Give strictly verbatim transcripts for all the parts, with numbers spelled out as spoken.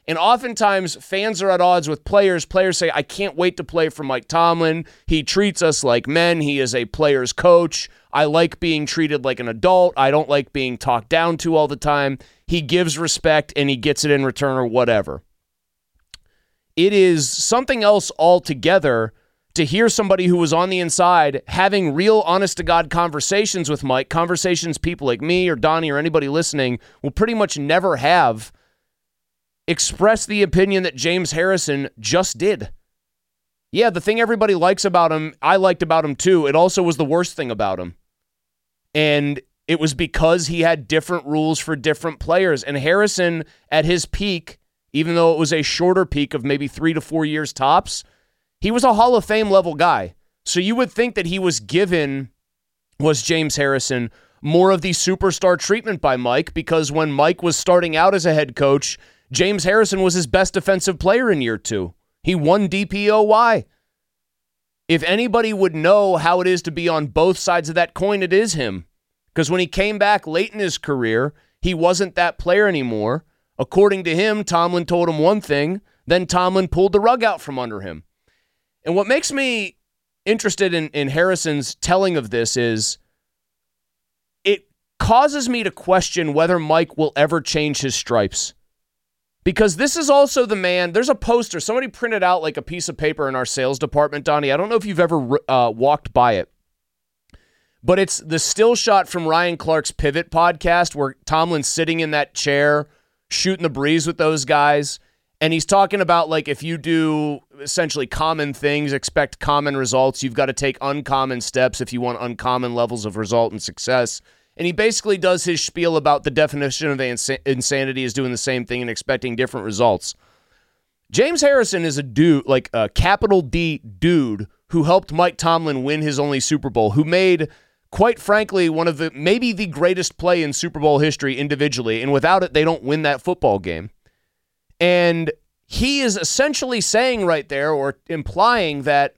And oftentimes, fans are at odds with players. Players say, I can't wait to play for Mike Tomlin. He treats us like men. He is a player's coach. I like being treated like an adult. I don't like being talked down to all the time. He gives respect, and he gets it in return or whatever. It is something else altogether to hear somebody who was on the inside having real, honest-to-God conversations with Mike, conversations people like me or Donnie or anybody listening will pretty much never have, express the opinion that James Harrison just did. Yeah, the thing everybody likes about him, I liked about him too. It also was the worst thing about him. And it was because he had different rules for different players. And Harrison, at his peak, even though it was a shorter peak of maybe three to four years tops, he was a Hall of Fame level guy. So you would think that he was given, was James Harrison, more of the superstar treatment by Mike, because when Mike was starting out as a head coach, James Harrison was his best defensive player in year two. He won D P O Y. If anybody would know how it is to be on both sides of that coin, it is him. Because when he came back late in his career, he wasn't that player anymore. According to him, Tomlin told him one thing, then Tomlin pulled the rug out from under him. And what makes me interested in, in Harrison's telling of this is it causes me to question whether Mike will ever change his stripes. Because this is also the man, there's a poster, somebody printed out like a piece of paper in our sales department, Donnie. I don't know if you've ever uh, walked by it. But it's the still shot from Ryan Clark's Pivot podcast where Tomlin's sitting in that chair, shooting the breeze with those guys. And he's talking about, like, if you do essentially common things, expect common results, you've got to take uncommon steps if you want uncommon levels of result and success. And he basically does his spiel about the definition of ins- insanity is doing the same thing and expecting different results. James Harrison is a dude, like a capital D dude, who helped Mike Tomlin win his only Super Bowl, who made, quite frankly, one of the, maybe the greatest play in Super Bowl history individually, and without it, they don't win that football game. And he is essentially saying right there, or implying that,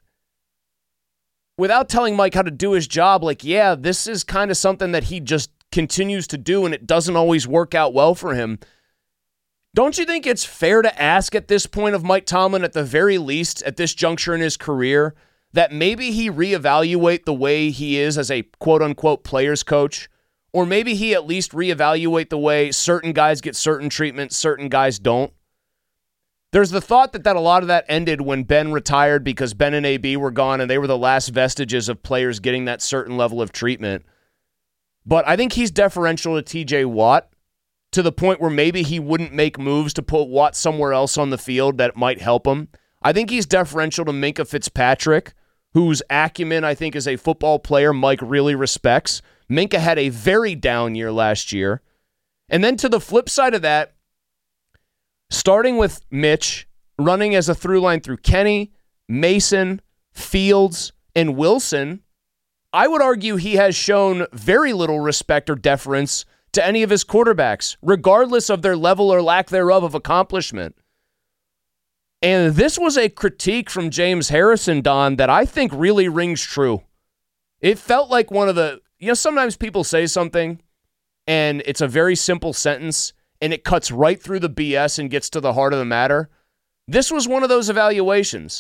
without telling Mike how to do his job, like, yeah, this is kind of something that he just continues to do, and it doesn't always work out well for him. Don't you think it's fair to ask at this point of Mike Tomlin, at the very least, at this juncture in his career, that maybe he reevaluate the way he is as a quote-unquote player's coach? Or maybe he at least reevaluate the way certain guys get certain treatment, certain guys don't? There's the thought that, that a lot of that ended when Ben retired because Ben and A B were gone and they were the last vestiges of players getting that certain level of treatment. But I think he's deferential to T J Watt to the point where maybe he wouldn't make moves to put Watt somewhere else on the field that might help him. I think he's deferential to Minkah Fitzpatrick, whose acumen I think as a football player Mike really respects. Minkah had a very down year last year. And then to the flip side of that, starting with Mitch, running as a through line through Kenny, Mason, Fields, and Wilson, I would argue he has shown very little respect or deference to any of his quarterbacks, regardless of their level or lack thereof of accomplishment. And this was a critique from James Harrison, Don, that I think really rings true. It felt like one of the, you know, sometimes people say something and it's a very simple sentence and it cuts right through the B S and gets to the heart of the matter. This was one of those evaluations.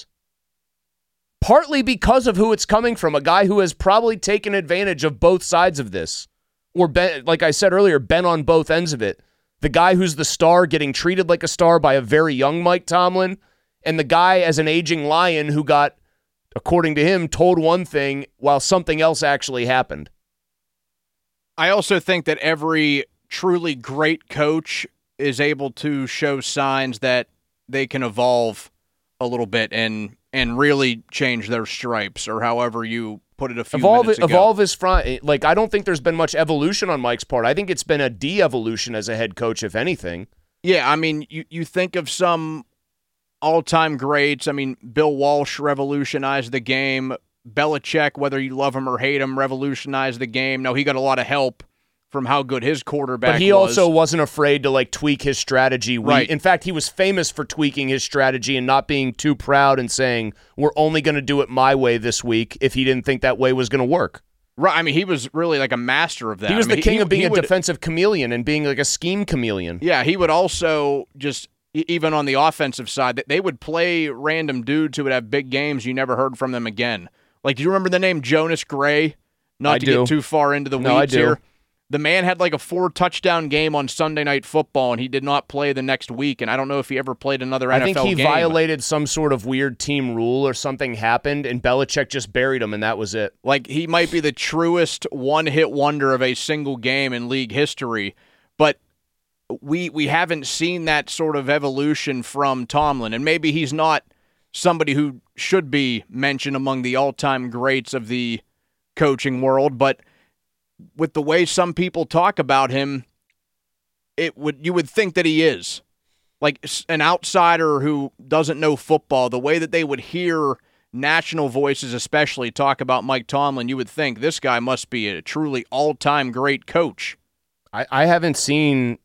Partly because of who it's coming from, a guy who has probably taken advantage of both sides of this. Or, been, like I said earlier, been on both ends of it. The guy who's the star getting treated like a star by a very young Mike Tomlin, and the guy as an aging lion who got, according to him, told one thing while something else actually happened. I also think that every truly great coach is able to show signs that they can evolve a little bit and and really change their stripes, or however you put it a few evolve, minutes ago. Evolve is front. Like, I don't think there's been much evolution on Mike's part. I think it's been a de-evolution as a head coach, if anything. Yeah, I mean, you, you think of some all-time greats. I mean, Bill Walsh revolutionized the game. Belichick, whether you love him or hate him, revolutionized the game. Now, he got a lot of help from how good his quarterback was. But he was. also wasn't afraid to, like, tweak his strategy. We, right. In fact, he was famous for tweaking his strategy and not being too proud and saying, we're only going to do it my way this week if he didn't think that way was going to work. Right. I mean, he was really like a master of that. He was I mean, the king he, of being he a would, defensive chameleon and being like a scheme chameleon. Yeah, he would also just even on the offensive side, that they would play random dudes who would have big games. You never heard from them again. Like, do you remember the name Jonas Gray? Not I to do. get too far into the weeds no, I do. here. The man had like a four-touchdown game on Sunday Night Football, and he did not play the next week, and I don't know if he ever played another I N F L game. think he game. violated some sort of weird team rule or something happened, and Belichick just buried him, and that was it. Like, he might be the truest one-hit wonder of a single game in league history, but we we haven't seen that sort of evolution from Tomlin, and maybe he's not somebody who should be mentioned among the all-time greats of the coaching world, but with the way some people talk about him, it would you would think that he is. Like an outsider who doesn't know football, the way that they would hear national voices especially talk about Mike Tomlin, you would think this guy must be a truly all-time great coach. I, I haven't seen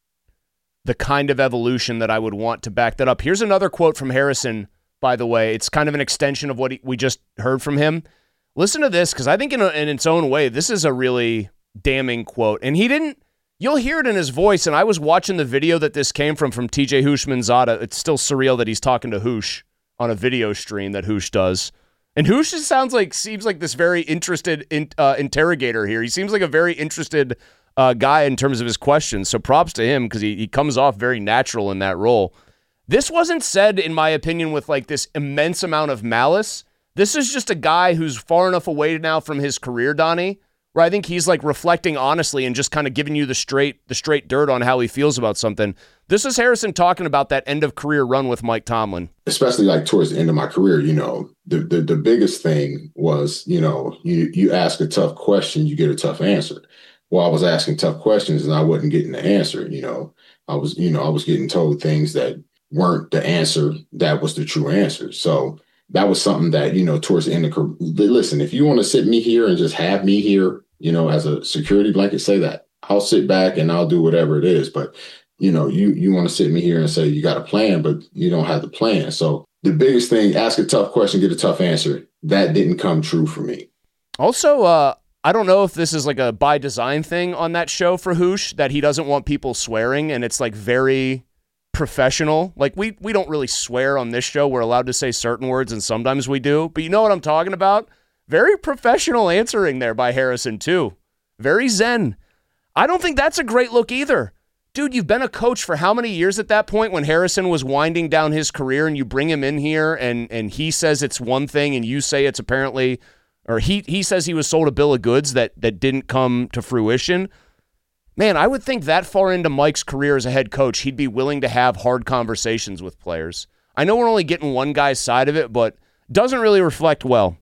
the kind of evolution that I would want to back that up. Here's another quote from Harrison, by the way. It's kind of an extension of what he, we just heard from him. Listen to this, because I think in, a, in its own way, this is a really damning quote. And he didn't, you'll hear it in his voice, and I was watching the video that this came from, from T J Houshmandzadeh. It's still surreal that he's talking to Hoosh on a video stream that Hoosh does. And Hoosh just sounds like, seems like this very interested in, uh, interrogator here. He seems like a very interested uh, guy in terms of his questions. So props to him, because he, he comes off very natural in that role. This wasn't said, in my opinion, with like this immense amount of malice. This is just a guy who's far enough away now from his career, Donnie, where I think he's like reflecting honestly and just kind of giving you the straight the straight dirt on how he feels about something. This is Harrison talking about that end of career run with Mike Tomlin. Especially like towards the end of my career, you know, the the, the biggest thing was, you know, you you ask a tough question, you get a tough answer. Well, I was asking tough questions and I wasn't getting the answer, you know. I was, you know, I was getting told things that weren't the answer that was the true answer. So that was something that, you know, towards the end of career, listen, if you want to sit me here and just have me here, you know, as a security blanket, say that. I'll sit back and I'll do whatever it is. But, you know, you you want to sit me here and say you got a plan, but you don't have the plan. So the biggest thing, ask a tough question, get a tough answer. That didn't come true for me. Also, uh, I don't know if this is like a by design thing on that show for Hoosh, that he doesn't want people swearing, and it's like very professional. Like we we don't really swear on this show. We're allowed to say certain words, and sometimes we do. But you know what I'm talking about? Very professional answering there by Harrison too. Very zen. I don't think that's a great look either. Dude, you've been a coach for how many years at that point when Harrison was winding down his career, and you bring him in here and and he says it's one thing and you say it's apparently, or he he says he was sold a bill of goods that that didn't come to fruition. Man, I would think that far into Mike's career as a head coach, he'd be willing to have hard conversations with players. I know we're only getting one guy's side of it, but doesn't really reflect well